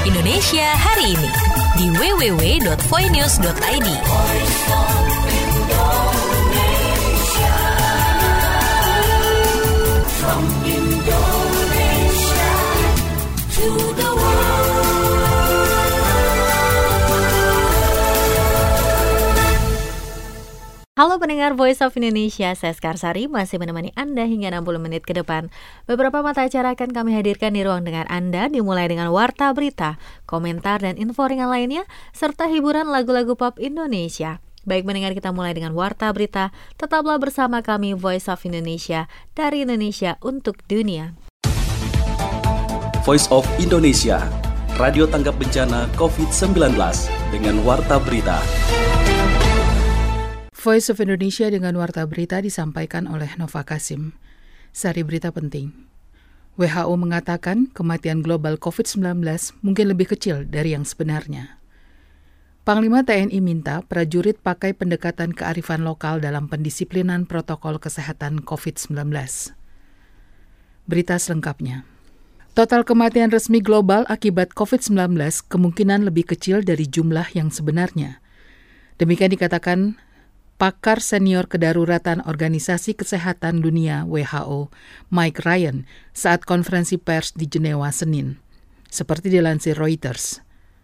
Indonesia hari ini di www.voinews.id. From Indonesia to the world. Halo pendengar Voice of Indonesia, saya Skarsari masih menemani Anda hingga 60 menit ke depan. Beberapa mata acara akan kami hadirkan di ruang dengar Anda, dimulai dengan warta berita, komentar dan info ringan lainnya, serta hiburan lagu-lagu pop Indonesia. Baik pendengar, kita mulai dengan warta berita. Tetaplah bersama kami Voice of Indonesia, dari Indonesia untuk dunia. Voice of Indonesia, radio tanggap bencana COVID-19 dengan warta berita. Voice of Indonesia dengan warta berita disampaikan oleh Nova Kasim. Sari berita penting. WHO mengatakan kematian global COVID-19 mungkin lebih kecil dari yang sebenarnya. Panglima TNI minta prajurit pakai pendekatan kearifan lokal dalam pendisiplinan protokol kesehatan COVID-19. Berita selengkapnya. Total kematian resmi global akibat COVID-19 kemungkinan lebih kecil dari jumlah yang sebenarnya. Demikian dikatakan pakar senior kedaruratan Organisasi Kesehatan Dunia WHO, Mike Ryan, saat konferensi pers di Jenewa Senin. Seperti dilansir Reuters.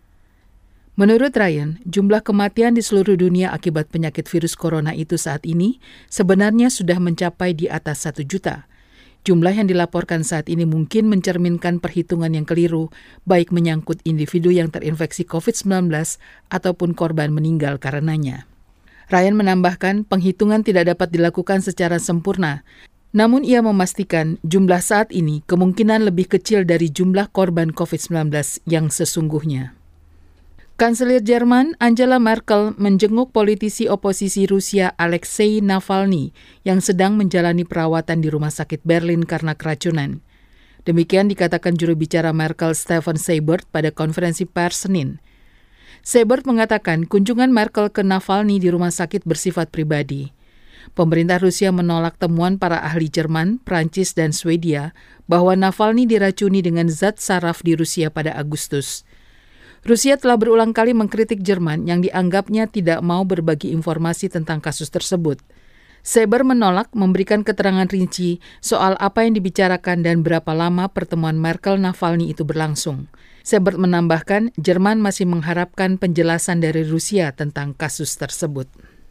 Menurut Ryan, jumlah kematian di seluruh dunia akibat penyakit virus corona itu saat ini sebenarnya sudah mencapai di atas 1 juta. Jumlah yang dilaporkan saat ini mungkin mencerminkan perhitungan yang keliru, baik menyangkut individu yang terinfeksi COVID-19 ataupun korban meninggal karenanya. Ryan menambahkan penghitungan tidak dapat dilakukan secara sempurna, namun ia memastikan jumlah saat ini kemungkinan lebih kecil dari jumlah korban COVID-19 yang sesungguhnya. Kanselir Jerman Angela Merkel menjenguk politisi oposisi Rusia Alexei Navalny yang sedang menjalani perawatan di rumah sakit Berlin karena keracunan. Demikian dikatakan juru bicara Merkel Steffen Seibert pada konferensi pers Senin. Seibert mengatakan kunjungan Merkel ke Navalny di rumah sakit bersifat pribadi. Pemerintah Rusia menolak temuan para ahli Jerman, Prancis, dan Swedia bahwa Navalny diracuni dengan zat saraf di Rusia pada Agustus. Rusia telah berulang kali mengkritik Jerman yang dianggapnya tidak mau berbagi informasi tentang kasus tersebut. Seibert menolak memberikan keterangan rinci soal apa yang dibicarakan dan berapa lama pertemuan Merkel-Navalny itu berlangsung. Seibert menambahkan Jerman masih mengharapkan penjelasan dari Rusia tentang kasus tersebut.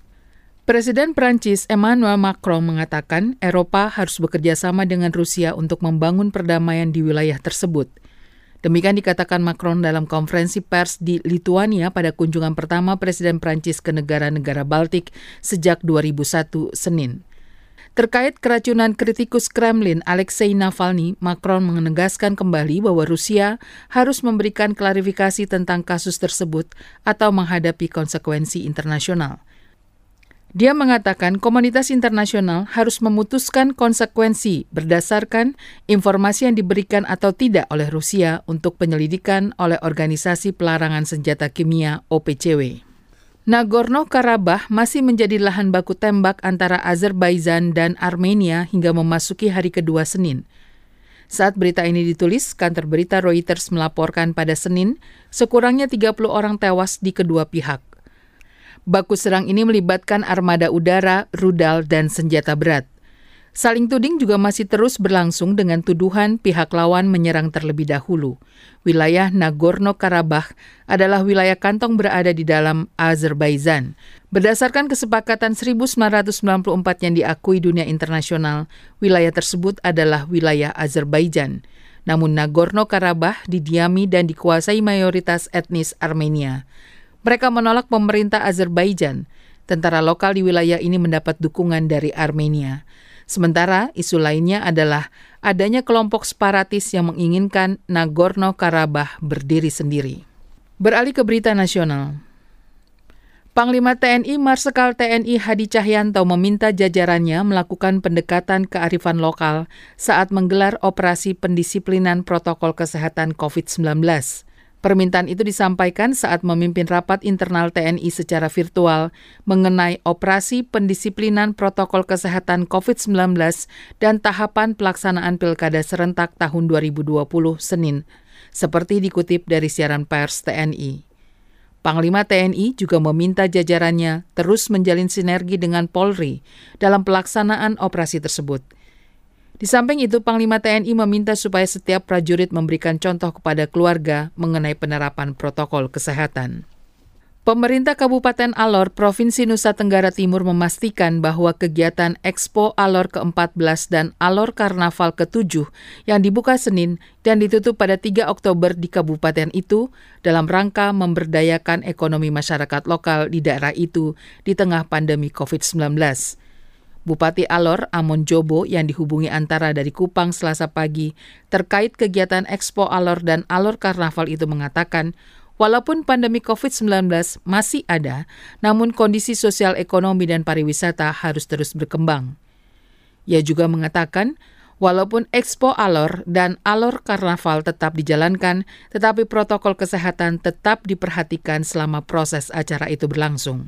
Presiden Prancis Emmanuel Macron mengatakan Eropa harus bekerja sama dengan Rusia untuk membangun perdamaian di wilayah tersebut. Demikian dikatakan Macron dalam konferensi pers di Lithuania pada kunjungan pertama Presiden Prancis ke negara-negara Baltik sejak 2001 Senin. Terkait keracunan kritikus Kremlin Alexei Navalny, Macron menegaskan kembali bahwa Rusia harus memberikan klarifikasi tentang kasus tersebut atau menghadapi konsekuensi internasional. Dia mengatakan komunitas internasional harus memutuskan konsekuensi berdasarkan informasi yang diberikan atau tidak oleh Rusia untuk penyelidikan oleh Organisasi Pelarangan Senjata Kimia OPCW. Nagorno-Karabakh masih menjadi lahan baku tembak antara Azerbaijan dan Armenia hingga memasuki hari kedua Senin. Saat berita ini ditulis, kantor berita Reuters melaporkan pada Senin sekurangnya 30 orang tewas di kedua pihak. Baku serang ini melibatkan armada udara, rudal, dan senjata berat. Saling tuding juga masih terus berlangsung dengan tuduhan pihak lawan menyerang terlebih dahulu. Wilayah Nagorno-Karabakh adalah wilayah kantong berada di dalam Azerbaijan. Berdasarkan kesepakatan 1994 yang diakui dunia internasional, wilayah tersebut adalah wilayah Azerbaijan. Namun Nagorno-Karabakh didiami dan dikuasai mayoritas etnis Armenia. Mereka menolak pemerintah Azerbaijan. Tentara lokal di wilayah ini mendapat dukungan dari Armenia. Sementara isu lainnya adalah adanya kelompok separatis yang menginginkan Nagorno-Karabakh berdiri sendiri. Beralih ke berita nasional. Panglima TNI Marsikal TNI Hadi Cahyanto meminta jajarannya melakukan pendekatan kearifan lokal saat menggelar operasi pendisiplinan protokol kesehatan COVID-19. Permintaan itu disampaikan saat memimpin rapat internal TNI secara virtual mengenai operasi pendisiplinan protokol kesehatan COVID-19 dan tahapan pelaksanaan Pilkada serentak tahun 2020 Senin. seperti dikutip dari siaran pers TNI. Panglima TNI juga meminta jajarannya terus menjalin sinergi dengan Polri dalam pelaksanaan operasi tersebut. Di samping itu, Panglima TNI meminta supaya setiap prajurit memberikan contoh kepada keluarga mengenai penerapan protokol kesehatan. Pemerintah Kabupaten Alor, Provinsi Nusa Tenggara Timur memastikan bahwa kegiatan Expo Alor ke-14 dan Alor Karnaval ke-7 yang dibuka Senin dan ditutup pada 3 Oktober di kabupaten itu dalam rangka memberdayakan ekonomi masyarakat lokal di daerah itu di tengah pandemi COVID-19. Bupati Alor, Amon Jobo, yang dihubungi antara dari Kupang Selasa pagi terkait kegiatan Expo Alor dan Alor Karnaval itu mengatakan, walaupun pandemi COVID-19 masih ada, namun kondisi sosial ekonomi dan pariwisata harus terus berkembang. Ia juga mengatakan, walaupun Expo Alor dan Alor Karnaval tetap dijalankan, tetapi protokol kesehatan tetap diperhatikan selama proses acara itu berlangsung.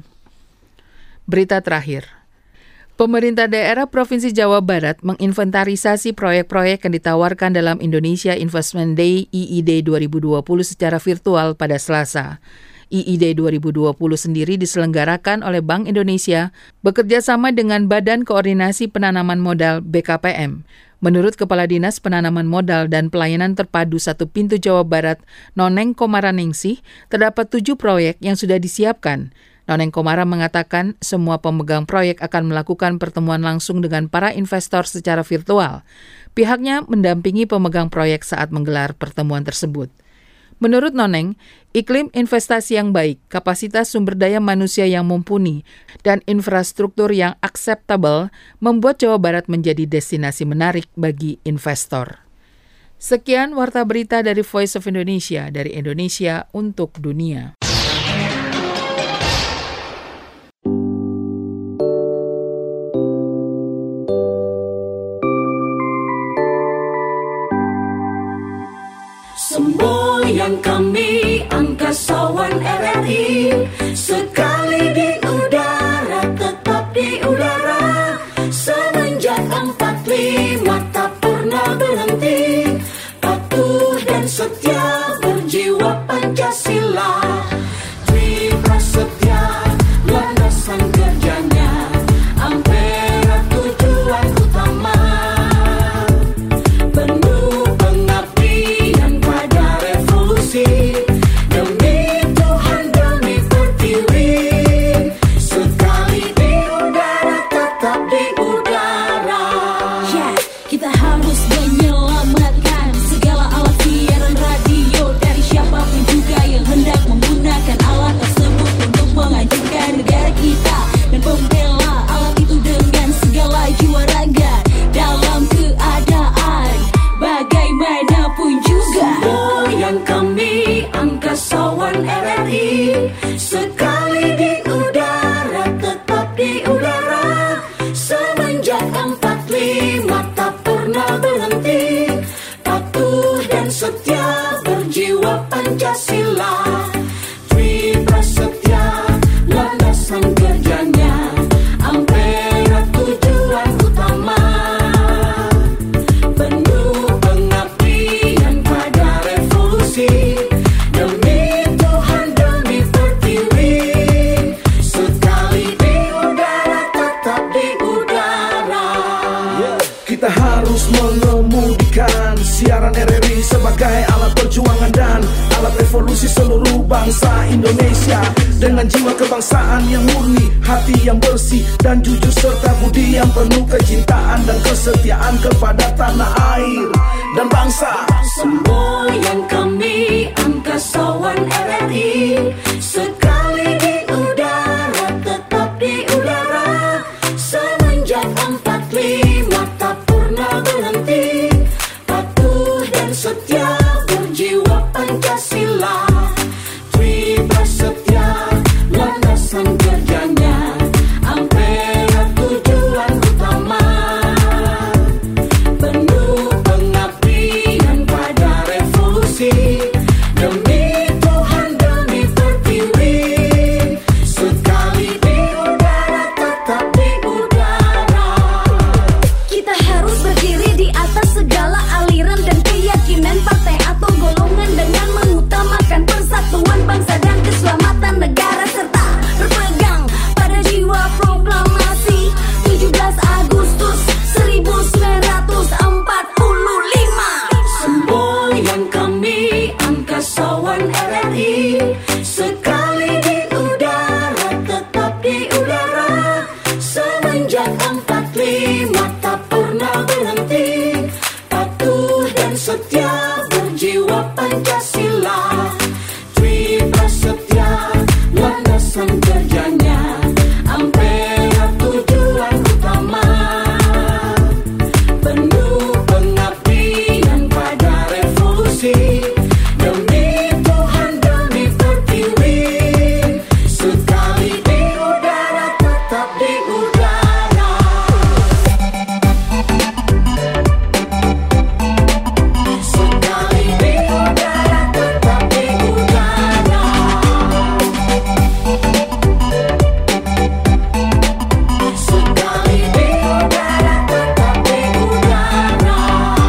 Berita terakhir. Pemerintah daerah Provinsi Jawa Barat menginventarisasi proyek-proyek yang ditawarkan dalam Indonesia Investment Day IID 2020 secara virtual pada Selasa. IID 2020 sendiri diselenggarakan oleh Bank Indonesia bekerja sama dengan Badan Koordinasi Penanaman Modal BKPM. Menurut Kepala Dinas Penanaman Modal dan Pelayanan Terpadu Satu Pintu Jawa Barat, Noneng Komaraningsih, terdapat 7 proyek yang sudah disiapkan. Noneng Komara mengatakan semua pemegang proyek akan melakukan pertemuan langsung dengan para investor secara virtual. Pihaknya mendampingi pemegang proyek saat menggelar pertemuan tersebut. Menurut Noneng, iklim investasi yang baik, kapasitas sumber daya manusia yang mumpuni, dan infrastruktur yang akseptabel membuat Jawa Barat menjadi destinasi menarik bagi investor. Sekian Warta Berita dari Voice of Indonesia, dari Indonesia untuk dunia. Semboyan kami angkasawan RRI, sekali di udara tetap di udara. Semenjak 45 tak pernah berhenti, patuh dan setia berjiwa Pancasila. Tri Prasetya landasan kerjanya, Ampera tujuan utama. Demi Tuhan, demi pertiwi, sekali di udara tetap di udara. Kita harus menyelamatkan segala alat siaran radio dari siapapun juga yang hendak menggunakan alat tersebut untuk menghancurkan negara kita, dan membela alat itu dengan segala jiwa raga dalam keadaan bagaimanapun juga. Semboyan kami angkasawan RRI, sekali di udara tetap di udara. Semenjak 45 tak pernah berhenti, patuh dan setia berjiwa Pancasila. Tri Prasetya landasan kerjanya, Ampera tujuan utama. Demi Tuhan, demi pertiwi, sekali di udara tetap di udara. Kita harus mengemudikan siaran RRI sebagai alat perjuangan dan alat evolusi seluruh bangsa Indonesia. Dengan jiwa kebangsaan yang murni, hati yang bersih dan jujur, serta budi yang penuh kecintaan dan kesetiaan kepada tanah air dan bangsa. Semboyan kami angkasawan RRI, sekali di udara tetap di udara. Semenjak 45 tak pernah berhenti, patuh dan setia berjiwa Pancasila. Tri Prasetya landasan kerjanya, Ampera tujuan utama. Penuh pengabdian pada revolusi, demi Tuhan, demi pertiwi, sekali di udara tetap di udara. Kita harus berdiri di atas segala aliran dan keyakinan partai atau golongan dan Pancasila. Tri Prasetya landasan kerjanya, Ampera tujuan utama. Penuh pengabdian pada revolusi, demi Tuhan demi pertiwi. Sekali di udara tetap di udara. Sekali di udara tetap di udara. Sekali di udara tetap di udara.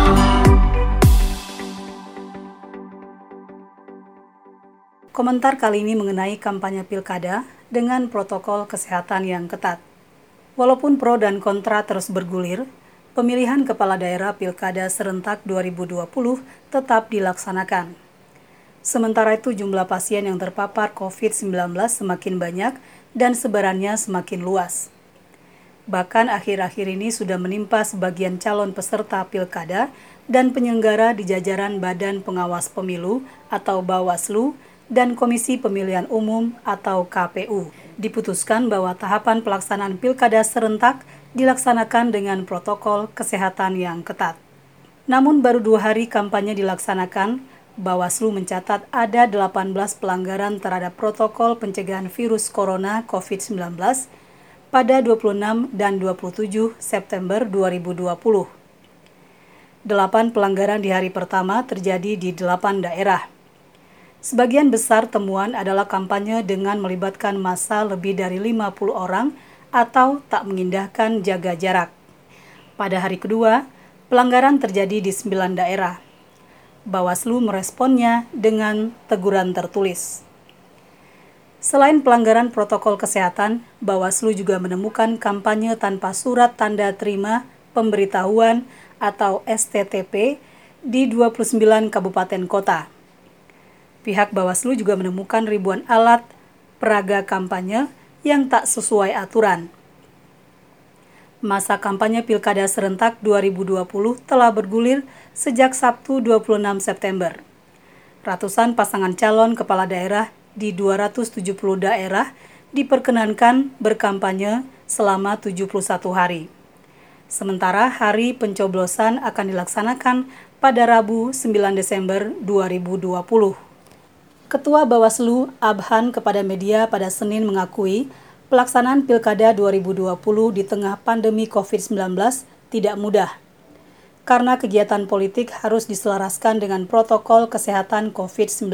Komentar kali ini mengenai kampanye pilkada dengan protokol kesehatan yang ketat. Walaupun pro dan kontra terus bergulir, pemilihan kepala daerah pilkada serentak 2020 tetap dilaksanakan. Sementara itu jumlah pasien yang terpapar COVID-19 semakin banyak dan sebarannya semakin luas. Bahkan akhir-akhir ini sudah menimpa sebagian calon peserta pilkada dan penyelenggara di jajaran Badan Pengawas Pemilu atau Bawaslu dan Komisi Pemilihan Umum atau KPU. Diputuskan bahwa tahapan pelaksanaan pilkada serentak dilaksanakan dengan protokol kesehatan yang ketat. Namun baru 2 hari kampanye dilaksanakan, Bawaslu mencatat ada 18 pelanggaran terhadap protokol pencegahan virus corona COVID-19 pada 26 dan 27 September 2020. 8 pelanggaran di hari pertama terjadi di 8 daerah. Sebagian besar temuan adalah kampanye dengan melibatkan massa lebih dari 50 orang atau tak mengindahkan jaga jarak. Pada hari kedua, pelanggaran terjadi di 9 daerah. Bawaslu meresponnya dengan teguran tertulis. Selain pelanggaran protokol kesehatan, Bawaslu juga menemukan kampanye tanpa surat tanda terima pemberitahuan atau STTP di 29 kabupaten kota. Pihak Bawaslu juga menemukan ribuan alat peraga kampanye yang tak sesuai aturan. Masa kampanye Pilkada Serentak 2020 telah bergulir sejak Sabtu 26 September. Ratusan pasangan calon kepala daerah di 270 daerah diperkenankan berkampanye selama 71 hari. Sementara hari pencoblosan akan dilaksanakan pada Rabu 9 Desember 2020. Ketua Bawaslu Abhan kepada media pada Senin mengakui pelaksanaan Pilkada 2020 di tengah pandemi COVID-19 tidak mudah, karena kegiatan politik harus diselaraskan dengan protokol kesehatan COVID-19.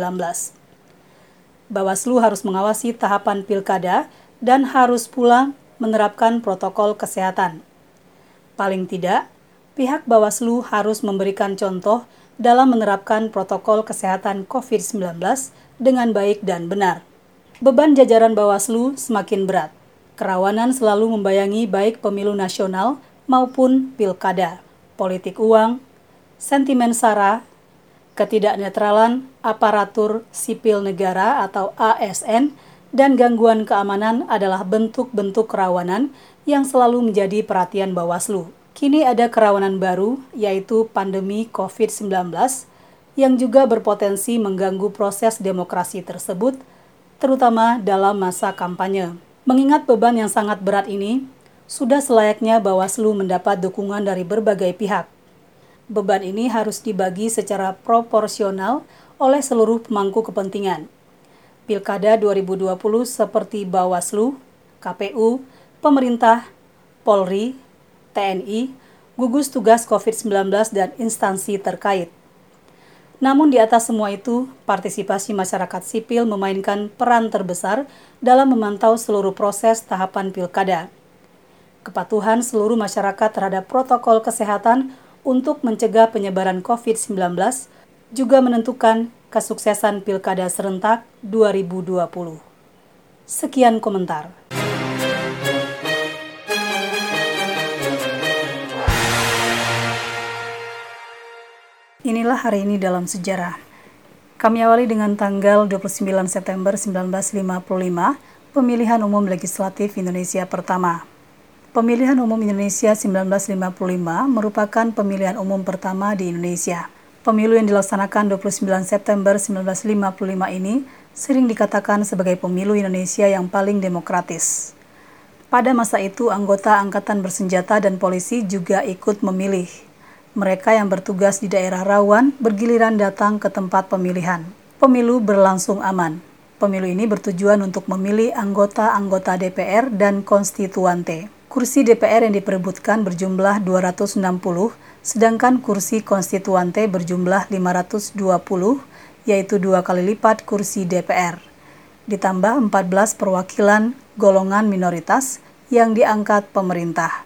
Bawaslu harus mengawasi tahapan Pilkada dan harus pula menerapkan protokol kesehatan. Paling tidak, pihak Bawaslu harus memberikan contoh dalam menerapkan protokol kesehatan COVID-19 dengan baik dan benar. Beban jajaran Bawaslu semakin berat. Kerawanan selalu membayangi baik pemilu nasional maupun pilkada. Politik uang, sentimen SARA, ketidaknetralan aparatur sipil negara atau ASN, dan gangguan keamanan adalah bentuk-bentuk kerawanan yang selalu menjadi perhatian Bawaslu. Kini ada kerawanan baru, yaitu pandemi COVID-19, yang juga berpotensi mengganggu proses demokrasi tersebut, terutama dalam masa kampanye. Mengingat beban yang sangat berat ini, sudah selayaknya Bawaslu mendapat dukungan dari berbagai pihak. Beban ini harus dibagi secara proporsional oleh seluruh pemangku kepentingan. Pilkada 2020 seperti Bawaslu, KPU, pemerintah, Polri, TNI, gugus tugas COVID-19 dan instansi terkait. Namun di atas semua itu, partisipasi masyarakat sipil memainkan peran terbesar dalam memantau seluruh proses tahapan pilkada. Kepatuhan seluruh masyarakat terhadap protokol kesehatan untuk mencegah penyebaran COVID-19 juga menentukan kesuksesan Pilkada Serentak 2020. Sekian komentar. Inilah hari ini dalam sejarah. Kami awali dengan tanggal 29 September 1955, pemilihan umum legislatif Indonesia pertama. Pemilihan umum Indonesia 1955 merupakan pemilihan umum pertama di Indonesia. Pemilu yang dilaksanakan 29 September 1955 ini sering dikatakan sebagai pemilu Indonesia yang paling demokratis. Pada masa itu, anggota angkatan bersenjata dan polisi juga ikut memilih. Mereka yang bertugas di daerah rawan bergiliran datang ke tempat pemilihan. Pemilu berlangsung aman. Pemilu ini bertujuan untuk memilih anggota-anggota DPR dan konstituante. Kursi DPR yang diperebutkan berjumlah 260, sedangkan kursi konstituante berjumlah 520, yaitu 2 kali lipat kursi DPR. Ditambah 14 perwakilan golongan minoritas yang diangkat pemerintah.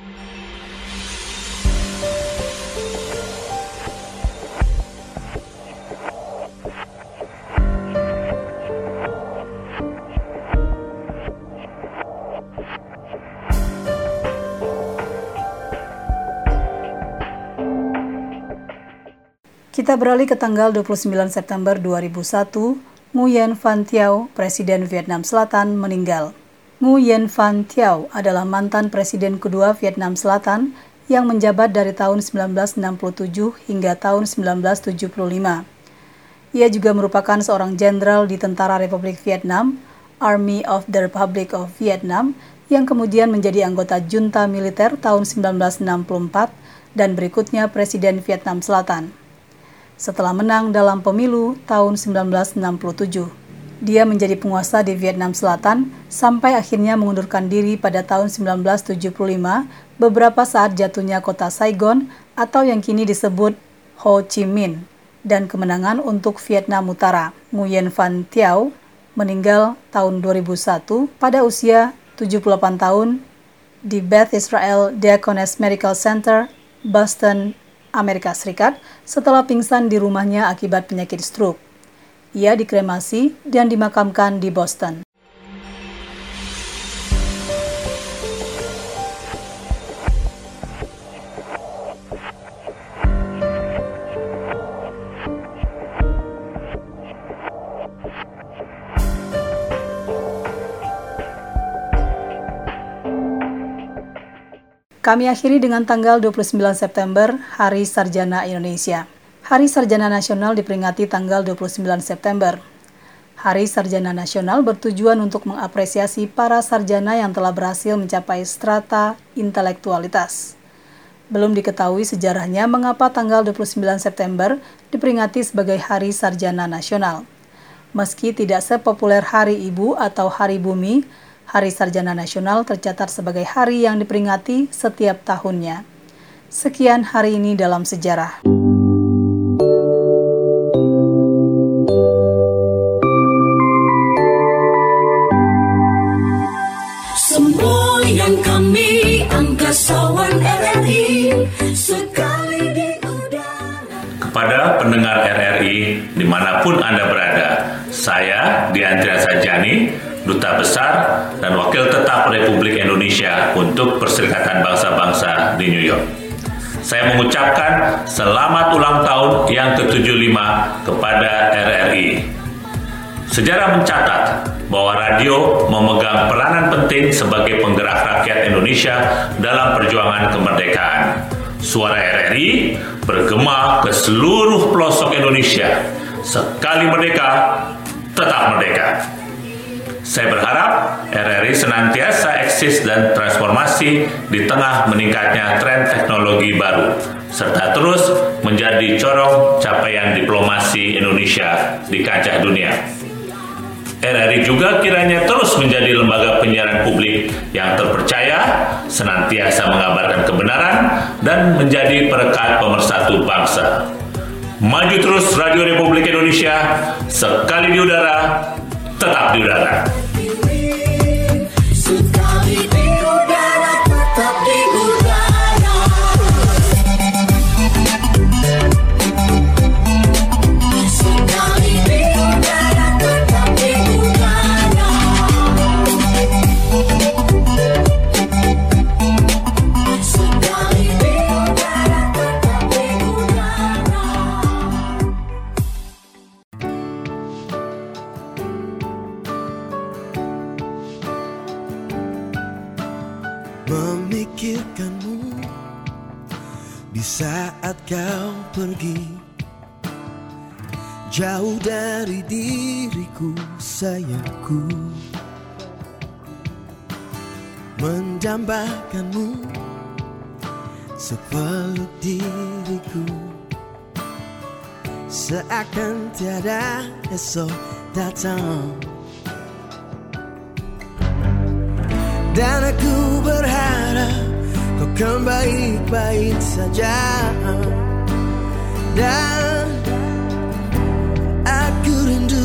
Kita beralih ke tanggal 29 September 2001, Nguyen Van Thieu, Presiden Vietnam Selatan, meninggal. Nguyen Van Thieu adalah mantan presiden kedua Vietnam Selatan yang menjabat dari tahun 1967 hingga tahun 1975. Ia juga merupakan seorang jenderal di Tentara Republik Vietnam, Army of the Republic of Vietnam, yang kemudian menjadi anggota junta militer tahun 1964 dan berikutnya Presiden Vietnam Selatan. Setelah menang dalam pemilu tahun 1967, dia menjadi penguasa di Vietnam Selatan sampai akhirnya mengundurkan diri pada tahun 1975 beberapa saat jatuhnya kota Saigon atau yang kini disebut Ho Chi Minh dan kemenangan untuk Vietnam Utara. Nguyen Van Thieu meninggal tahun 2001 pada usia 78 tahun di Beth Israel Deaconess Medical Center, Boston, Amerika Serikat setelah pingsan di rumahnya akibat penyakit stroke. Ia dikremasi dan dimakamkan di Boston. Kami akhiri dengan tanggal 29 September, Hari Sarjana Indonesia. Hari Sarjana Nasional diperingati tanggal 29 September. Hari Sarjana Nasional bertujuan untuk mengapresiasi para sarjana yang telah berhasil mencapai strata intelektualitas. Belum diketahui sejarahnya mengapa tanggal 29 September diperingati sebagai Hari Sarjana Nasional. Meski tidak sepopuler Hari Ibu atau Hari Bumi, Hari Sarjana Nasional tercatat sebagai hari yang diperingati setiap tahunnya. Sekian hari ini dalam sejarah. Semboyan kami angkasawan RRI sekali di udara. Kepada pendengar RRI dimanapun Anda berada, saya Diandra Sajani, Duta Besar dan Wakil Tetap Republik Indonesia untuk Perserikatan Bangsa-Bangsa di New York. Saya mengucapkan selamat ulang tahun yang ke-75 kepada RRI. Sejarah mencatat bahwa radio memegang peranan penting sebagai penggerak rakyat Indonesia dalam perjuangan kemerdekaan. Suara RRI bergema ke seluruh pelosok Indonesia. Sekali merdeka, tetap merdeka. Saya berharap RRI senantiasa eksis dan transformasi di tengah meningkatnya tren teknologi baru, serta terus menjadi corong capaian diplomasi Indonesia di kancah dunia. RRI juga kiranya terus menjadi lembaga penyiaran publik yang terpercaya, senantiasa mengabarkan kebenaran, dan menjadi perekat pemersatu bangsa. Maju terus Radio Republik Indonesia, sekali di udara, tetap di udara. Sekali di udara, tetap di udara. Sekali di udara, tetap di udara. Sekali di udara, tetap di udara. Memikirkanmu di saat kau pergi, jauh dari diriku sayangku, mendambakanmu sepeluk diriku, seakan tiada esok datang. Dan aku berharap kau kan baik-baik saja. Dan aku rindu,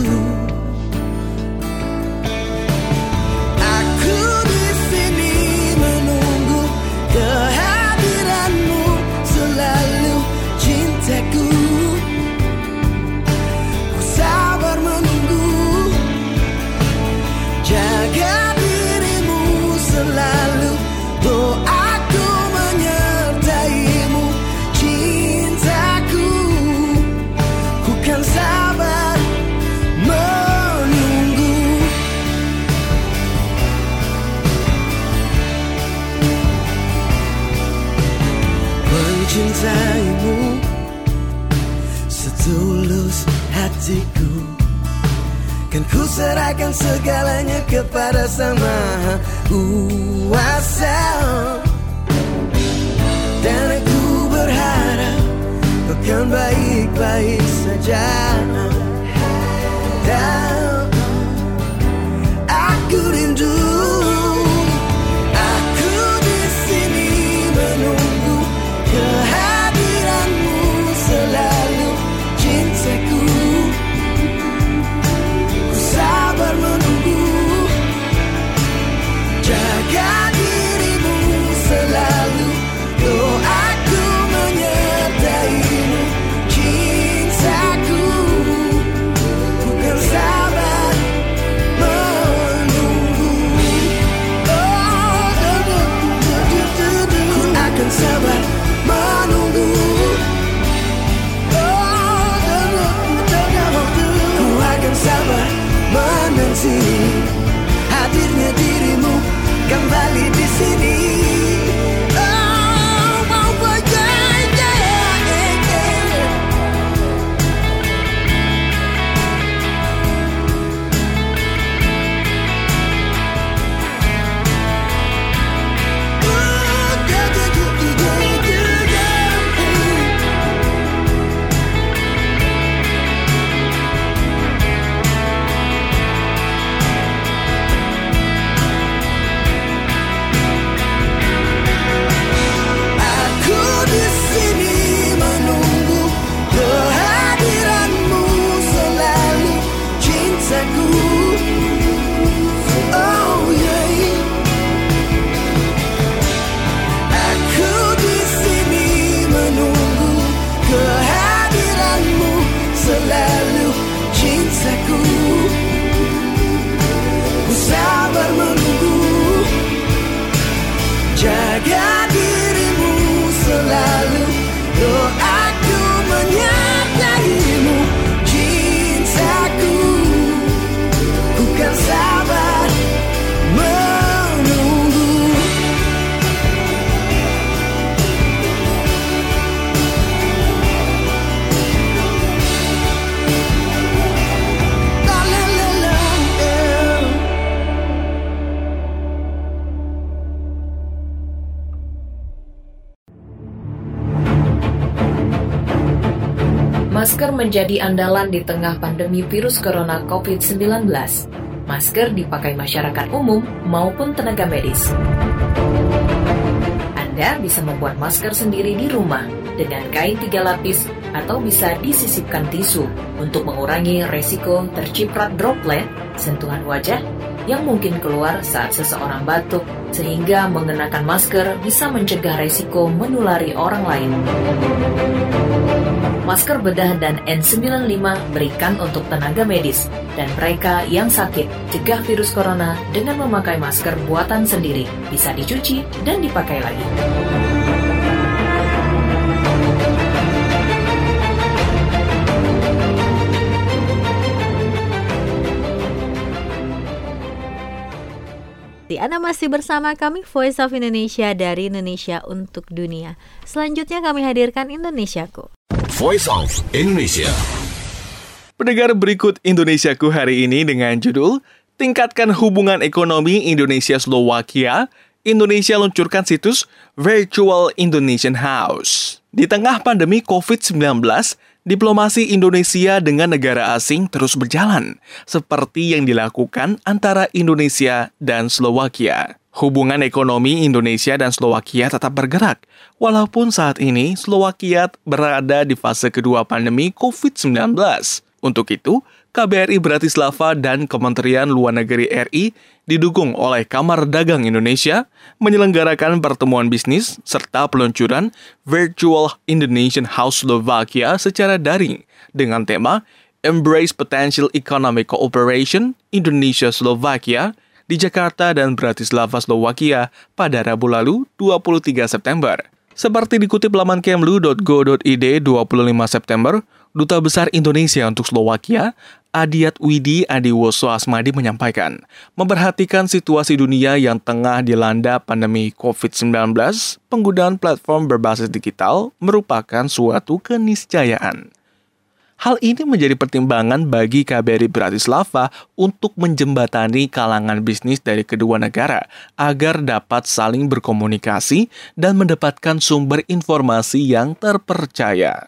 aku di sini menunggu kehadiranmu selalu, cintaku. Ku sabar menunggu, jaga dirimu selalu, doaku menyertaimu, cintaku. Ku kan sabar menunggu. Mencintaimu setulus hatiku, kan ku serahkan segalanya kepada Sang Maha Kuasa. Dan aku berharap kau kan baik-baik saja. Dan aku rindu, aku di sini menunggu kehadiranmu selalu, cintaku. Ku sabar menunggu, jaga dirimu selalu, doaku menyertaimu, cintaku. Ku kan sabar menunggu. Ku akan sabar menunggu. Ku akan sabar menanti hadirnya dirimu kembali di sini. Jaga dirimu selalu, doaku menyertaimu, cintaku. Ku kan sabar menunggu. La la la la, yeah. Masker menjadi andalan di tengah pandemi virus corona COVID-19. Masker dipakai masyarakat umum maupun tenaga medis. Anda bisa membuat masker sendiri di rumah dengan kain 3 lapis atau bisa disisipkan tisu untuk mengurangi resiko terciprat droplet sentuhan wajah yang mungkin keluar saat seseorang batuk, sehingga mengenakan masker bisa mencegah resiko menulari orang lain. Masker bedah dan N95 berikan untuk tenaga medis dan mereka yang sakit. Cegah virus corona dengan memakai masker buatan sendiri, bisa dicuci dan dipakai lagi. Anda masih bersama kami Voice of Indonesia dari Indonesia untuk Dunia. Selanjutnya kami hadirkan Indonesiaku. Voice of Indonesia. Pendengar, berikut Indonesiaku hari ini dengan judul Tingkatkan Hubungan Ekonomi Indonesia-Slovakia, Indonesia luncurkan situs Virtual Indonesian House. Di tengah pandemi COVID-19, diplomasi Indonesia dengan negara asing terus berjalan, seperti yang dilakukan antara Indonesia dan Slovakia. Hubungan ekonomi Indonesia dan Slovakia tetap bergerak, walaupun saat ini Slovakia berada di fase kedua pandemi COVID-19. Untuk itu, KBRI Bratislava dan Kementerian Luar Negeri RI didukung oleh Kamar Dagang Indonesia menyelenggarakan pertemuan bisnis serta peluncuran Virtual Indonesian House Slovakia secara daring dengan tema Embrace Potential Economic Cooperation Indonesia-Slovakia di Jakarta dan Bratislava, Slovakia pada Rabu lalu 23 September. Seperti dikutip laman kemlu.go.id 25 September, Duta Besar Indonesia untuk Slovakia, Adiat Widi Adiwoso Asmadi menyampaikan, memperhatikan situasi dunia yang tengah dilanda pandemi COVID-19, penggunaan platform berbasis digital merupakan suatu keniscayaan. Hal ini menjadi pertimbangan bagi KBRI Bratislava untuk menjembatani kalangan bisnis dari kedua negara agar dapat saling berkomunikasi dan mendapatkan sumber informasi yang terpercaya.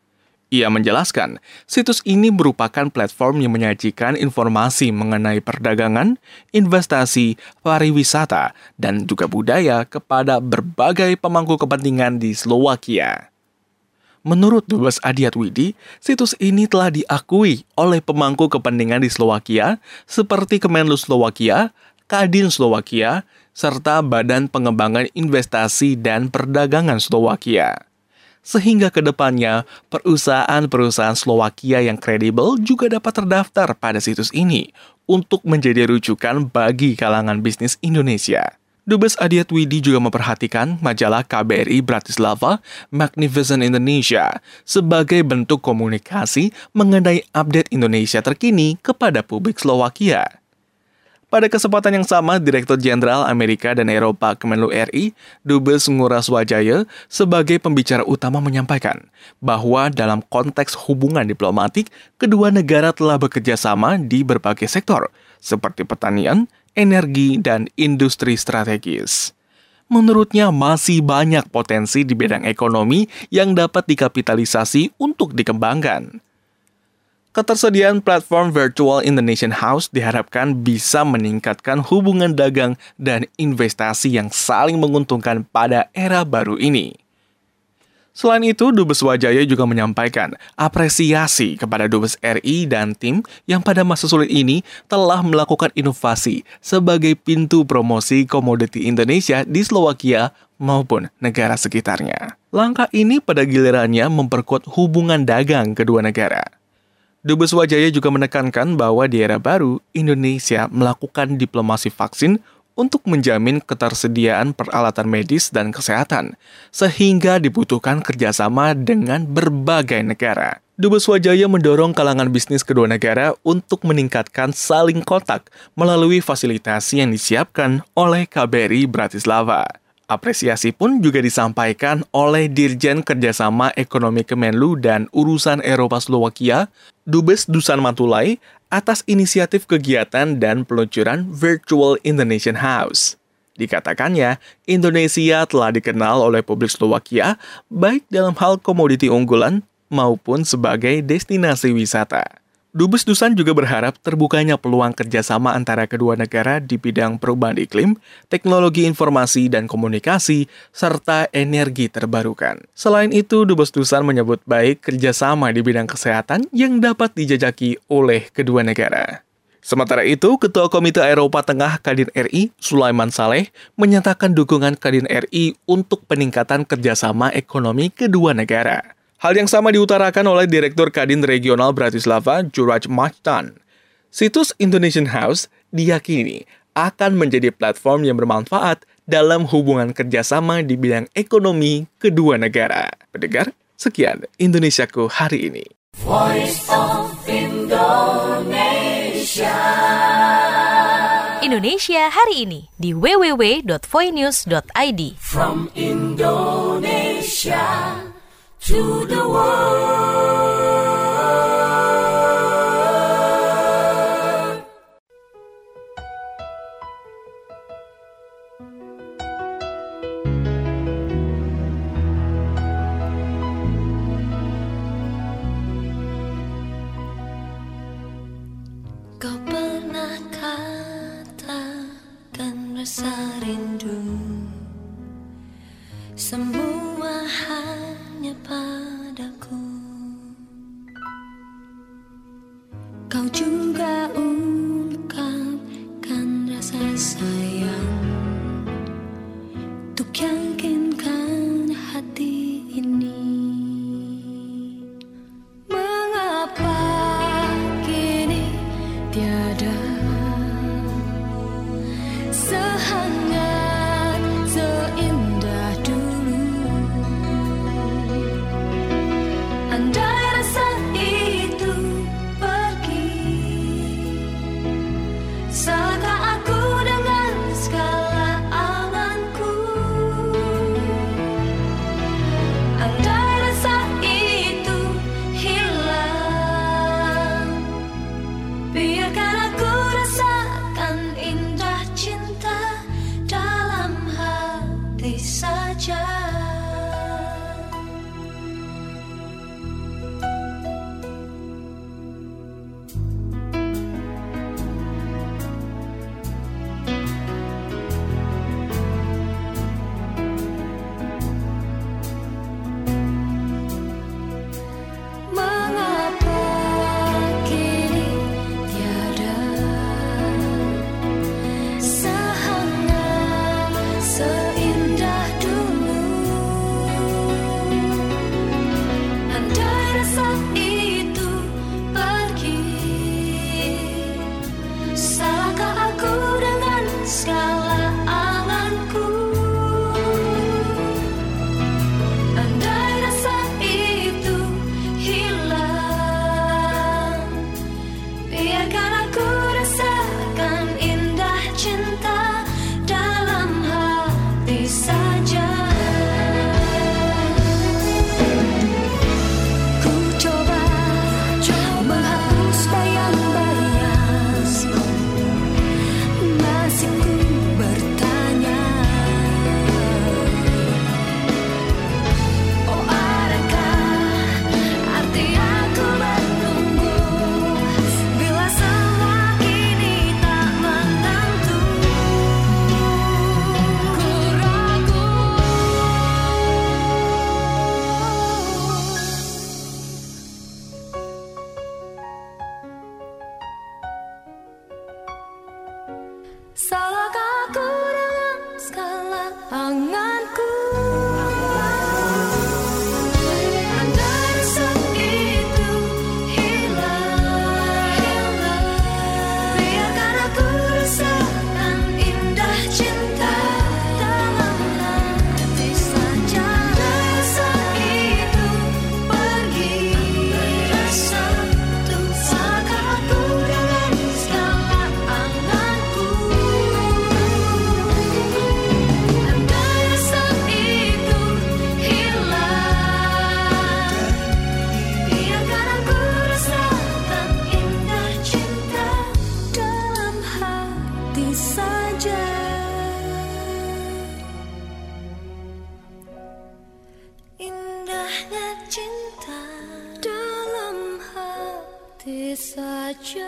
Ia menjelaskan, situs ini merupakan platform yang menyajikan informasi mengenai perdagangan, investasi, pariwisata, dan juga budaya kepada berbagai pemangku kepentingan di Slovakia. Menurut Dubes Adiat Widi, situs ini telah diakui oleh pemangku kepentingan di Slovakia seperti Kemenlu Slovakia, Kadin Slovakia, serta Badan Pengembangan Investasi dan Perdagangan Slovakia. Sehingga ke depannya, perusahaan-perusahaan Slovakia yang kredibel juga dapat terdaftar pada situs ini untuk menjadi rujukan bagi kalangan bisnis Indonesia. Dubes Adiat Widi juga memperhatikan majalah KBRI Bratislava Magnificent Indonesia sebagai bentuk komunikasi mengenai update Indonesia terkini kepada publik Slovakia. Pada kesempatan yang sama, Direktur Jenderal Amerika dan Eropa Kemenlu RI, Dubes Ngurah Swajaya, sebagai pembicara utama menyampaikan bahwa dalam konteks hubungan diplomatik, kedua negara telah bekerja sama di berbagai sektor, seperti pertanian, energi, dan industri strategis. Menurutnya masih banyak potensi di bidang ekonomi yang dapat dikapitalisasi untuk dikembangkan. Ketersediaan platform Virtual Indonesian House diharapkan bisa meningkatkan hubungan dagang dan investasi yang saling menguntungkan pada era baru ini. Selain itu, Dubes Swajaya juga menyampaikan apresiasi kepada Dubes RI dan tim yang pada masa sulit ini telah melakukan inovasi sebagai pintu promosi komoditi Indonesia di Slovakia maupun negara sekitarnya. Langkah ini pada gilirannya memperkuat hubungan dagang kedua negara. Dubes Swajaya juga menekankan bahwa di era baru, Indonesia melakukan diplomasi vaksin untuk menjamin ketersediaan peralatan medis dan kesehatan, sehingga dibutuhkan kerjasama dengan berbagai negara. Dubes Swajaya mendorong kalangan bisnis kedua negara untuk meningkatkan saling kontak melalui fasilitasi yang disiapkan oleh KBRI Bratislava. Apresiasi pun juga disampaikan oleh Dirjen Kerjasama Ekonomi Kemenlu dan Urusan Eropa Slovakia, Dubes Dusan Matulai, atas inisiatif kegiatan dan peluncuran Virtual Indonesian House. Dikatakannya, Indonesia telah dikenal oleh publik Slovakia baik dalam hal komoditi unggulan maupun sebagai destinasi wisata. Dubes Dusan juga berharap terbukanya peluang kerjasama antara kedua negara di bidang perubahan iklim, teknologi informasi dan komunikasi, serta energi terbarukan. Selain itu, Dubes Dusan menyebut baik kerjasama di bidang kesehatan yang dapat dijajaki oleh kedua negara. Sementara itu, Ketua Komite Eropa Tengah Kadin RI, Sulaiman Saleh, menyatakan dukungan Kadin RI untuk peningkatan kerjasama ekonomi kedua negara. Hal yang sama diutarakan oleh Direktur Kadin Regional Bratislava, Juraj Majtan. Situs Indonesian House diyakini akan menjadi platform yang bermanfaat dalam hubungan kerjasama di bidang ekonomi kedua negara. Pendengar, sekian Indonesiaku hari ini. Voice of Indonesia. Indonesia hari ini di www.voinews.id. From Indonesia to the world. Kau pernah katakan rasa rindu, semua hanya padaku. Kau juga ungkapkan rasa sayang untuk yakinkan hati ini. Mengapa kini tiada sehangat, seindah dulu? Andai rasa itu pergi, salahkah aku dengan segala anganku? Andai rasa itu hilang, biarkan aku rasakan indah cinta dalam hati saja. Mengapa kini tiada sehangat, seindah dulu? Andai rasa itu pergi, salahkah aku dengan segala anganku? Andai rasa itu hilang, biarkan aku rasakan indah cinta dalam hati saja. Ku coba menghapus bayang-bayang, masih ku bertanya, oh adakah arti aku menunggu bila semua kini tak menentu? Ku ragu. Salahkah aku dengan segala anganku? Andai rasa itu hilang, biarkan aku rasakan indah cinta dalam hati saja. Andai rasa itu pergi, salahkah aku dengan segala anganku? Andai rasa itu hilang, biarkan aku rasakan indah cinta dalam hati saja. Indahnya cinta dalam hati saja.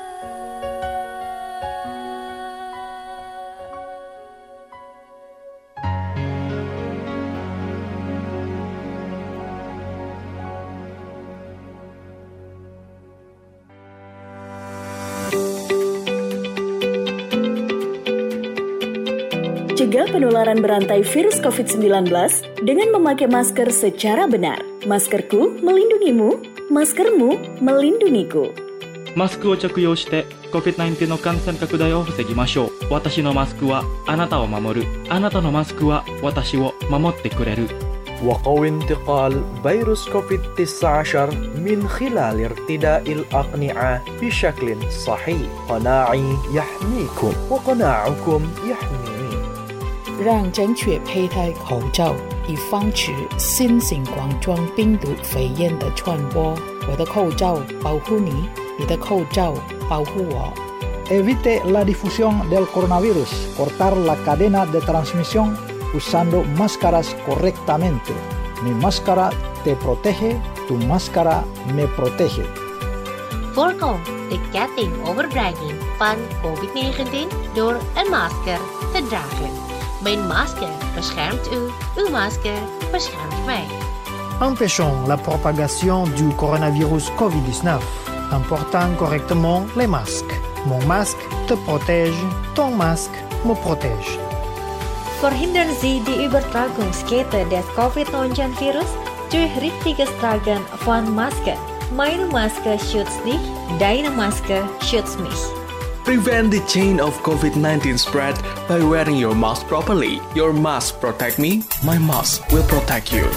Cegah penularan berantai virus COVID-19 dengan memakai masker secara benar. Maskerku melindungimu, maskermu melindungiku. マスクを着用して COVID-19 の感染拡大を防ぎましょう。私のマスクはあなたを守る。あなたのマスクは私を守ってくれる。 وقوي انتقال فيروس كوفيد-19 من خلال ارتداء الأقنعة بشكل صحيح. قناعي يحميكم وقناعكم يحميني. 让正确佩戴口罩，以防止新型冠状病毒肺炎的传播。我的口罩保护你，你的口罩保护我。 Evite la difusión del coronavirus. Cortar la cadena de transmisión usando máscaras correctamente. Mi máscara te protege, tu máscara me protege. Volcom, de ketting overbrenging van COVID-19 door een masker te dragen. Mijn masker beschermt u, uw masker beschermt mij. Empêchons la propagation du coronavirus COVID-19 en portant correctement les masques. Mon masque te protège, ton masque me protège. Verhindern Sie die Übertragungskette des COVID-19-Virus durch richtiges Tragen von Maske. Meine Maske schützt dich, deine Maske schützt mich. Prevent the chain of COVID-19 spread by wearing your mask properly. Your mask protect me, my mask will protect you.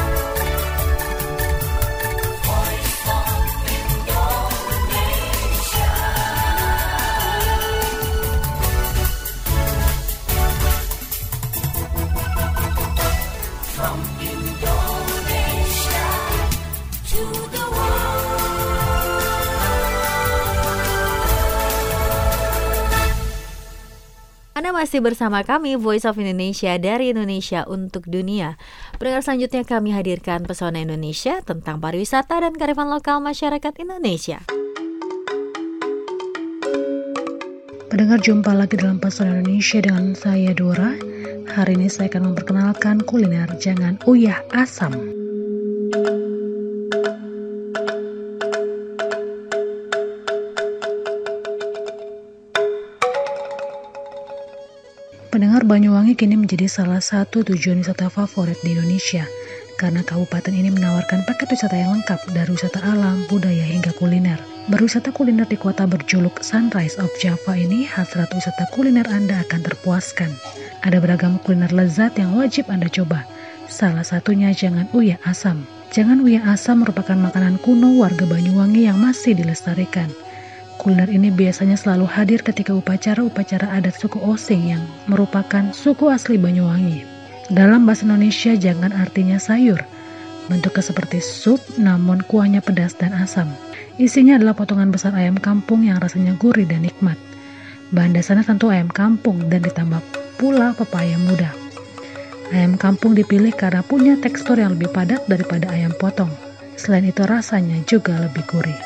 Anda masih bersama kami, Voice of Indonesia dari Indonesia untuk Dunia. Pendengar selanjutnya kami hadirkan Pesona Indonesia tentang pariwisata dan kearifan lokal masyarakat Indonesia. Pendengar, jumpa lagi dalam Pesona Indonesia dengan saya Dora. Hari ini saya akan memperkenalkan kuliner Jangan Uyah Asam. Pendengar, Banyuwangi kini menjadi salah satu tujuan wisata favorit di Indonesia karena kabupaten ini menawarkan paket wisata yang lengkap dari wisata alam, budaya hingga kuliner. Berwisata kuliner di kota berjuluk Sunrise of Java ini, hasrat wisata kuliner Anda akan terpuaskan. Ada beragam kuliner lezat yang wajib Anda coba. Salah satunya Jangan Uyah Asam. Jangan Uyah Asam merupakan makanan kuno warga Banyuwangi yang masih dilestarikan. Kuliner ini biasanya selalu hadir ketika upacara-upacara adat suku Osing yang merupakan suku asli Banyuwangi. Dalam bahasa Indonesia, jangan artinya sayur. Bentuknya seperti sup, namun kuahnya pedas dan asam. Isinya adalah potongan besar ayam kampung yang rasanya gurih dan nikmat. Bahan dasarnya tentu ayam kampung dan ditambah pula pepaya muda. Ayam kampung dipilih karena punya tekstur yang lebih padat daripada ayam potong. Selain itu rasanya juga lebih gurih.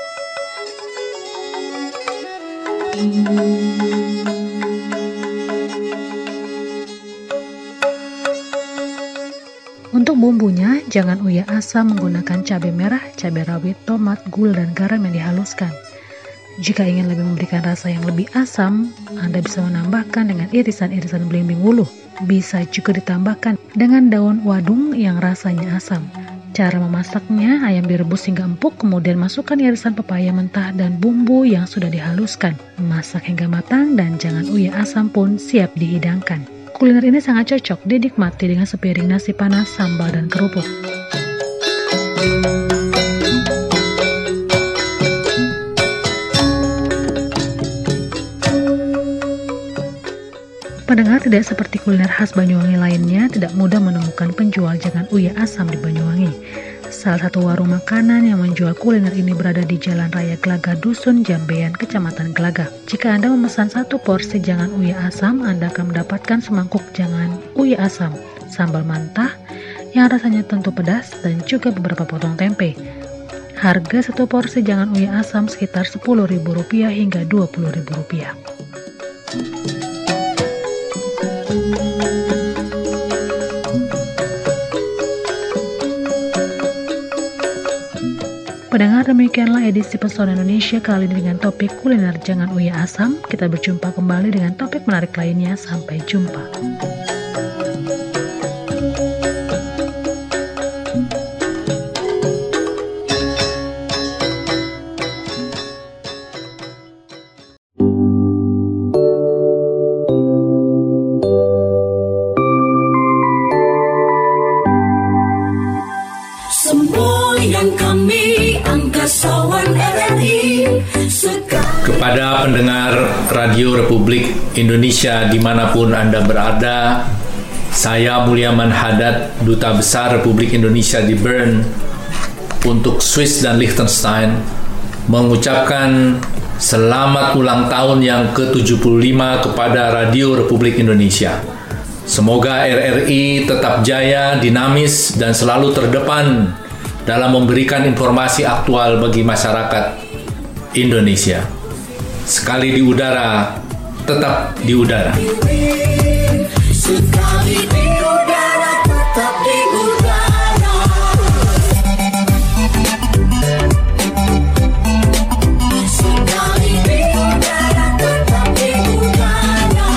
Untuk bumbunya, Jangan Uyah Asam menggunakan cabai merah, cabai rawit, tomat, gula, dan garam yang dihaluskan. Jika ingin lebih memberikan rasa yang lebih asam, Anda bisa menambahkan dengan irisan-irisan belimbing wuluh. Bisa juga ditambahkan dengan daun wadung yang rasanya asam. Cara memasaknya, ayam direbus hingga empuk, kemudian masukkan irisan pepaya mentah dan bumbu yang sudah dihaluskan. Masak hingga matang dan Jangan Uyah Asam pun siap dihidangkan. Kuliner ini sangat cocok dinikmati dengan sepiring nasi panas, sambal, dan kerupuk. Pendengar, tidak seperti kuliner khas Banyuwangi lainnya, tidak mudah menemukan penjual Jangan Uyah Asam di Banyuwangi. Salah satu warung makanan yang menjual kuliner ini berada di Jalan Raya Gelaga, Dusun Jambean, Kecamatan Gelaga. Jika Anda memesan satu porsi Jangan Uyah Asam, Anda akan mendapatkan semangkuk Jangan Uyah Asam, sambal mantah yang rasanya tentu pedas, dan juga beberapa potong tempe. Harga satu porsi Jangan Uyah Asam sekitar Rp10.000 hingga Rp20.000. Pendengar, demikianlah edisi Pesona Indonesia kali ini dengan topik kuliner Jangan Uyah Asam. Kita berjumpa kembali dengan topik menarik lainnya. Sampai jumpa. Kepada pendengar Radio Republik Indonesia dimanapun Anda berada, saya Mulyaman Haddad, Duta Besar Republik Indonesia di Bern untuk Swiss dan Liechtenstein, mengucapkan selamat ulang tahun yang ke-75 kepada Radio Republik Indonesia. Semoga RRI tetap jaya, dinamis, dan selalu terdepan dalam memberikan informasi aktual bagi masyarakat Indonesia. sekali di udara, tetap di udara. Sekali di udara, tetap di udara. Sekali di udara, tetap di udara.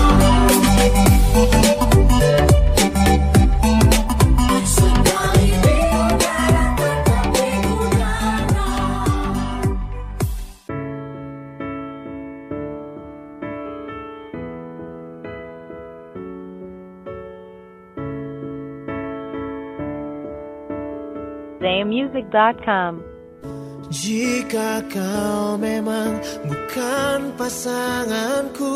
Sekali di udara, tetap di udara. ZayaMusic.com. Jika kau memang bukan pasanganku,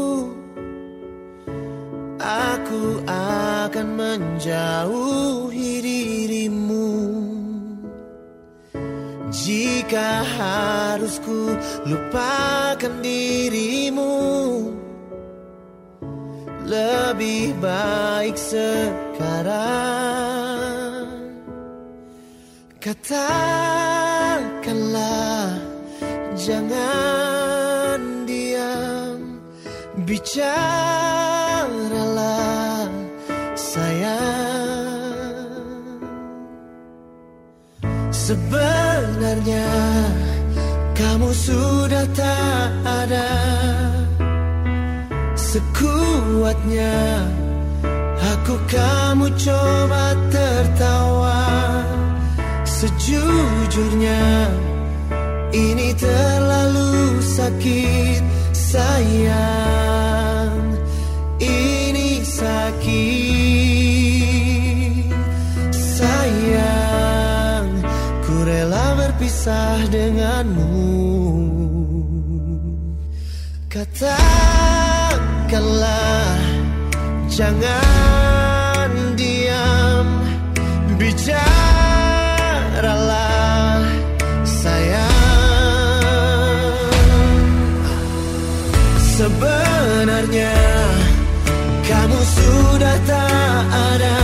aku akan menjauhi dirimu. Jika harus ku lupakan dirimu, lebih baik sekarang. Katakanlah, jangan diam, bicaralah sayang. Sebenarnya kamu sudah tak ada, sekuatnya aku kamu coba tertawa. Sejujurnya ini terlalu sakit sayang, ini sakit sayang, ku rela berpisah denganmu. Katakanlah, jangan diam, bicaralah sayang. Sebenarnya kamu sudah tak ada,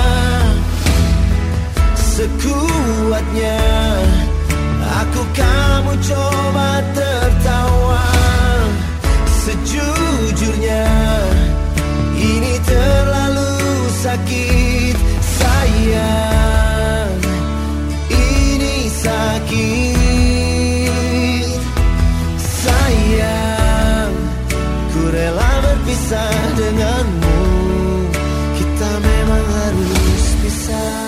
sekuatnya aku kamu coba tertawa. Sejujurnya ini terlalu sakit sayang, ini sakit sayang, ku rela berpisah denganmu. Kita memang harus pisah.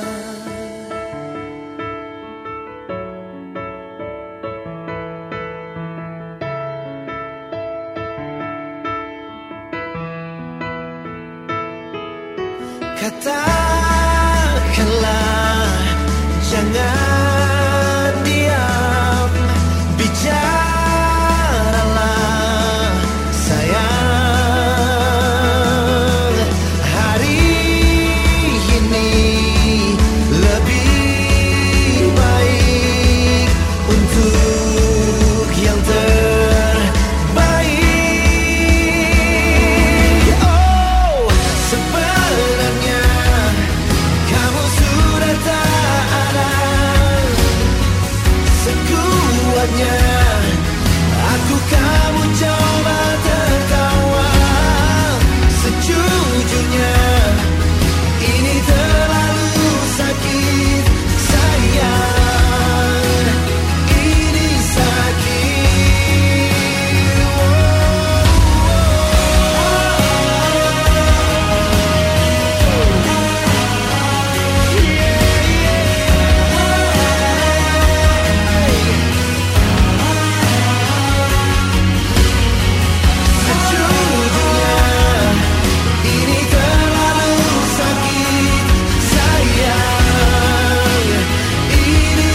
Katakanlah, jangan diam, bicaralah sayang. Hari ini lebih baik untuk yang terbaik. Oh, sebenarnya kamu sudah tak ada, sekuatnya aku kamu coba tertawa. Sejujurnya ini terlalu sakit sayang, ini sakit. Sejujurnya ini terlalu sakit sayang, ini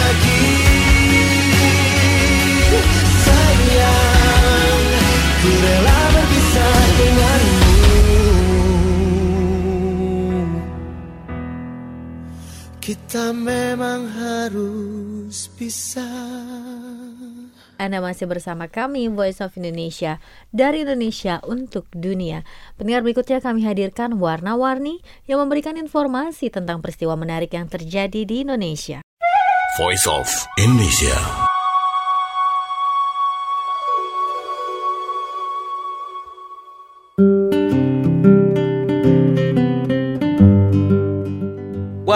sakit sayang, ku rela berpisah denganmu. Kita memang harus pisah. Anda masih bersama kami, Voice of Indonesia, dari Indonesia untuk dunia. Pendengar, berikutnya kami hadirkan Warna-Warni yang memberikan informasi tentang peristiwa menarik yang terjadi di Indonesia. Voice of Indonesia.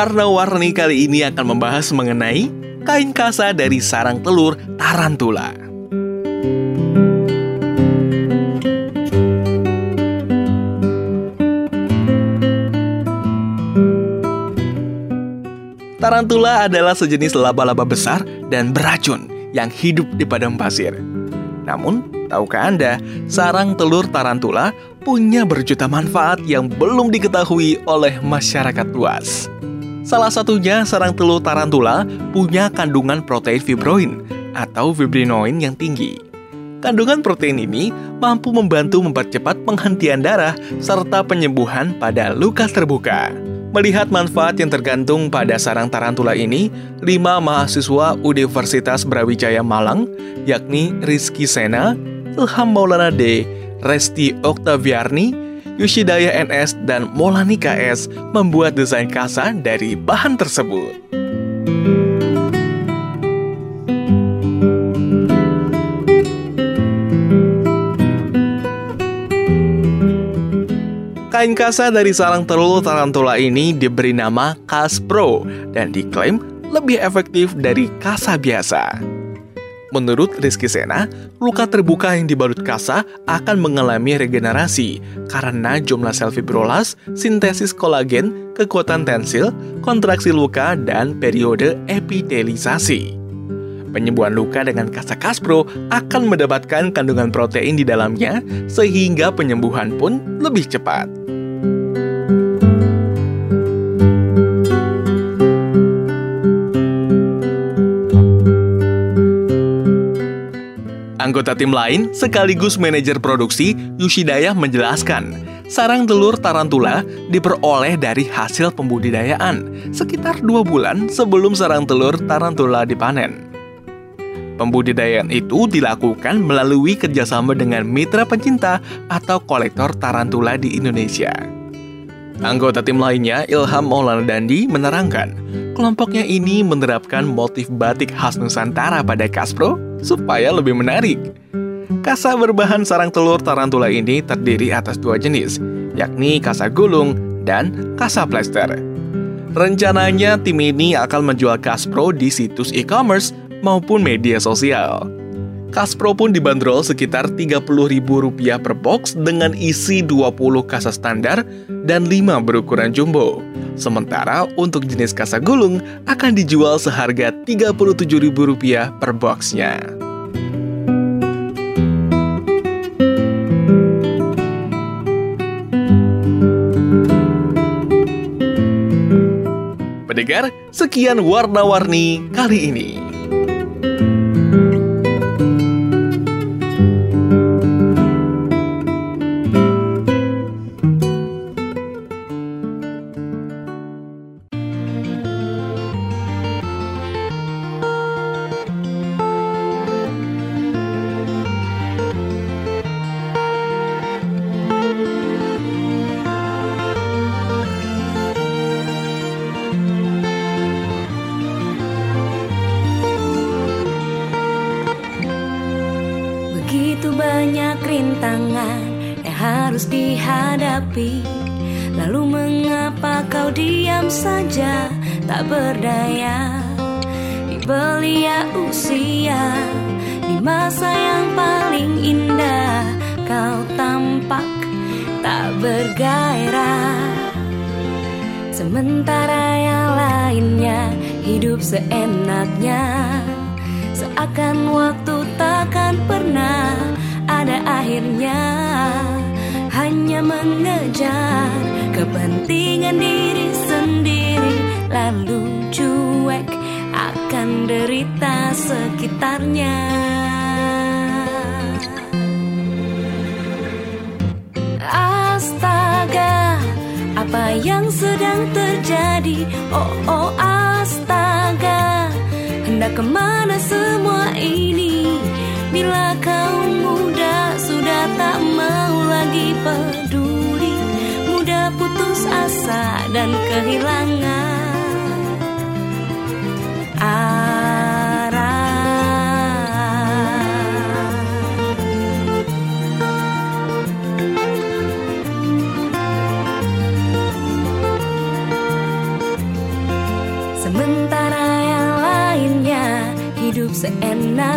Warna-warni kali ini akan membahas mengenai kain kasa dari sarang telur tarantula. Tarantula adalah sejenis laba-laba besar dan beracun yang hidup di padang pasir. Namun, tahukah Anda, sarang telur tarantula punya berjuta manfaat yang belum diketahui oleh masyarakat luas. Salah satunya, sarang telur tarantula punya kandungan protein fibroin atau fibrinoin yang tinggi. Kandungan protein ini mampu membantu mempercepat penghentian darah serta penyembuhan pada luka terbuka. Melihat manfaat yang tergantung pada sarang tarantula ini, 5 mahasiswa Universitas Brawijaya Malang, yakni Rizky Sena, Ilham Maulana D, Resti Oktaviarni, Yushidaya NS, dan Maulani KS membuat desain kasa dari bahan tersebut. Kain kasa dari sarang telur tarantula ini diberi nama Kaspro dan diklaim lebih efektif dari kasa biasa. Menurut Rizky Sena, luka terbuka yang dibalut kasa akan mengalami regenerasi karena jumlah sel fibrolas, sintesis kolagen, kekuatan tensil, kontraksi luka, dan periode epitelisasi. Penyembuhan luka dengan kasa Kaspro akan mendapatkan kandungan protein di dalamnya sehingga penyembuhan pun lebih cepat. Anggota tim lain, sekaligus manajer produksi, Yushidaya menjelaskan, sarang telur tarantula diperoleh dari hasil pembudidayaan sekitar 2 bulan sebelum sarang telur tarantula dipanen. Pembudidayaan itu dilakukan melalui kerjasama dengan mitra pencinta atau kolektor tarantula di Indonesia. Anggota tim lainnya, Ilham Maulana Dandi, menerangkan, kelompoknya ini menerapkan motif batik khas Nusantara pada Kaspro supaya lebih menarik. Kasa berbahan sarang telur tarantula ini terdiri atas 2 jenis, yakni kasa gulung dan kasa plester. Rencananya tim ini akan menjual Kaspro di situs e-commerce maupun media sosial. Kaspro pun dibanderol sekitar Rp30.000 per box dengan isi 20 kasa standar dan 5 berukuran jumbo. Sementara untuk jenis kasa gulung akan dijual seharga Rp37.000 per boxnya. Pendengar, sekian warna-warni kali ini. Banyak rintangan yang harus dihadapi. Lalu mengapa kau diam saja, tak berdaya? Di belia usia, di masa yang paling indah, kau tampak tak bergairah. Sementara yang lainnya hidup seenaknya, seakan waktu takkan pernah ada akhirnya, hanya mengejar kepentingan diri sendiri, lalu cuek akan derita sekitarnya. Astaga, apa yang sedang terjadi? Oh astaga, hendak kemana semua ini? Bila kau muda sudah tak mau lagi peduli, mudah putus asa dan kehilangan arah.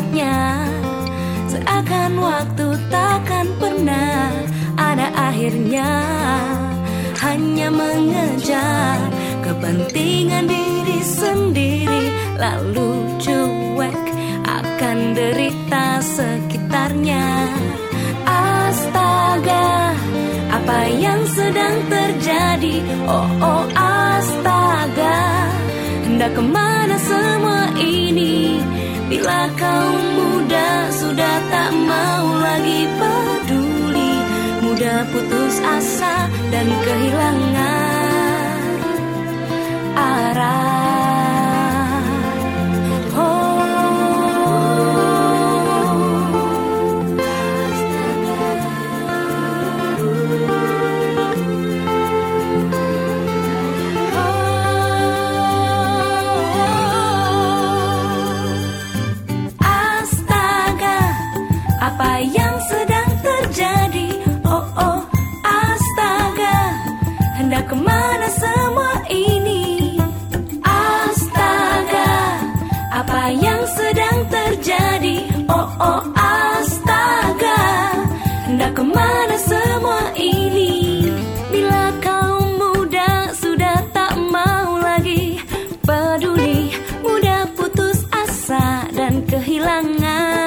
indahnya, seakan waktu takkan pernah ada akhirnya. Hanya mengejar kepentingan diri sendiri, lalu cuek akan derita sekitarnya. Astaga, apa yang sedang terjadi? Oh astaga, hendak kemana semua ini? Bila kaum muda sudah tak mau lagi peduli, mudah putus asa dan kehilangan arah. Apa yang sedang terjadi? Oh astaga, hendak kemana semua ini? Astaga, apa yang sedang terjadi? Oh astaga, hendak kemana semua ini? Bila kaum muda sudah tak mau lagi peduli, mudah putus asa dan kehilangan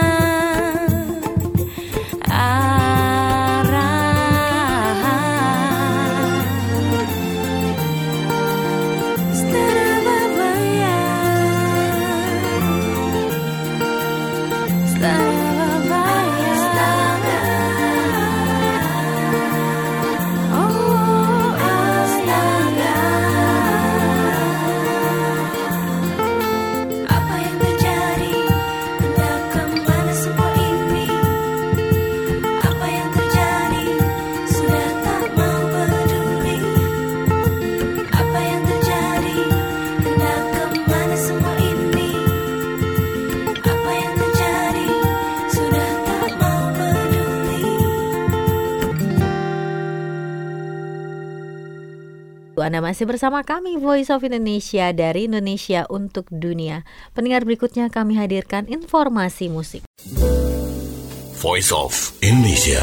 Anda masih bersama kami Voice of Indonesia dari Indonesia untuk Dunia. Pendengar, berikutnya kami hadirkan informasi musik. Voice of Indonesia.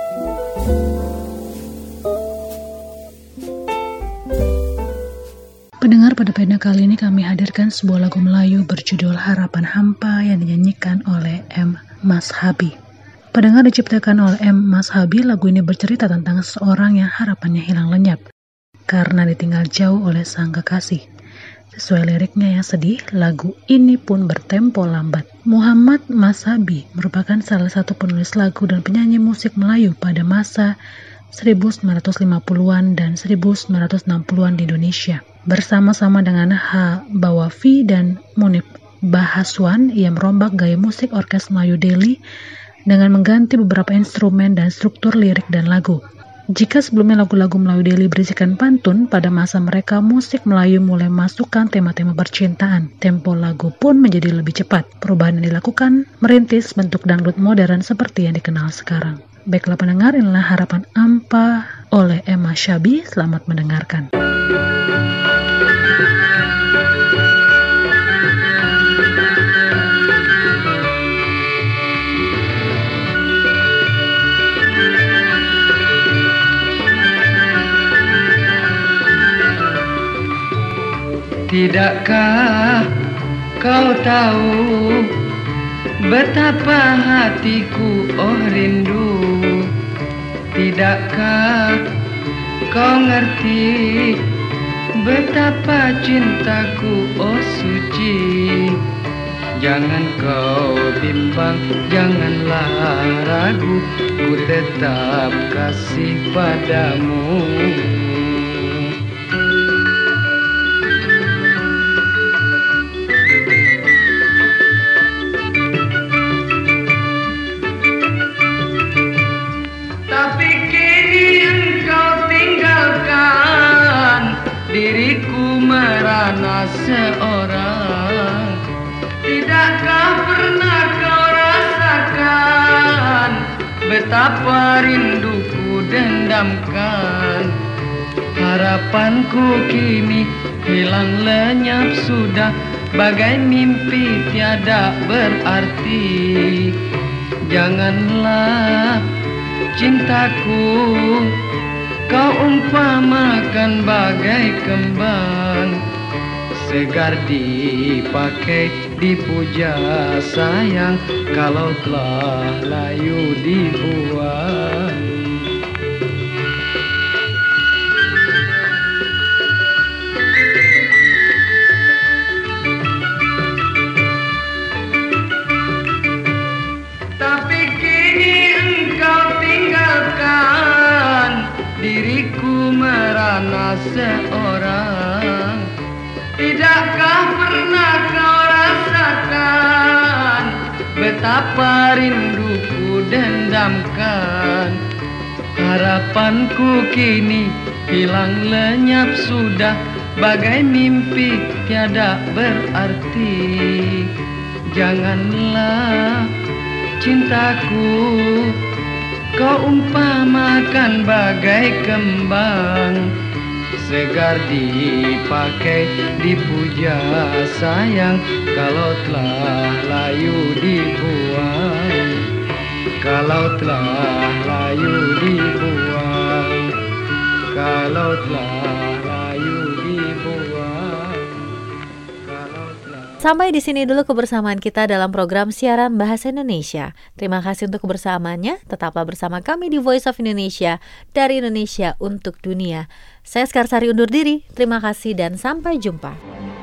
Pendengar, pada pena kali ini kami hadirkan sebuah lagu Melayu berjudul Harapan Hampa yang dinyanyikan oleh M. Mashabi. Pendengar, diciptakan oleh M. Mashabi, lagu ini bercerita tentang seorang yang harapannya hilang lenyap karena ditinggal jauh oleh sang kekasih. Sesuai liriknya yang sedih, lagu ini pun bertempo lambat. Muhammad Mashabi merupakan salah satu penulis lagu dan penyanyi musik Melayu pada masa 1950-an dan 1960-an di Indonesia. Bersama-sama dengan H. Bawafi dan Munib Bahaswan, ia merombak gaya musik orkes Melayu Delhi dengan mengganti beberapa instrumen dan struktur lirik dan lagu. Jika sebelumnya lagu-lagu Melayu Delhi berisikan pantun, pada masa mereka musik Melayu mulai masukkan tema-tema percintaan. Tempo lagu pun menjadi lebih cepat. Perubahan yang dilakukan merintis bentuk dangdut modern seperti yang dikenal sekarang. Baiklah pendengar, inilah Harapan Hampa oleh M. Mashabi. Selamat mendengarkan. Tidakkah kau tahu betapa hatiku rindu? Tidakkah kau ngerti betapa cintaku suci? Jangan kau bimbang, janganlah ragu, ku tetap kasih padamu. Diriku merana seorang. Tidakkah pernah kau rasakan betapa rinduku dendamkan? Harapanku kini hilang lenyap sudah, bagai mimpi tiada berarti. Janganlah cintaku kau umpamakan bagai kembang, segar dipakai dipuja sayang, kalau telah layu dibuang. Tapi kini engkau tinggalkan, diriku merana seorang. Tidakkah pernah kau rasakan betapa rinduku dendamkan? Harapanku kini hilang lenyap sudah, bagai mimpi tiada berarti. Janganlah cintaku kau umpamakan bagai kembang, segar dipakai dipuja sayang, kalau telah layu dibuang. Kalau telah layu dibuang. Kalau telah layu dibuang. Sampai di sini dulu kebersamaan kita dalam program siaran Bahasa Indonesia. Terima kasih untuk kebersamaannya. Tetaplah bersama kami di Voice of Indonesia, dari Indonesia untuk dunia. Saya Skarsari undur diri. Terima kasih dan sampai jumpa.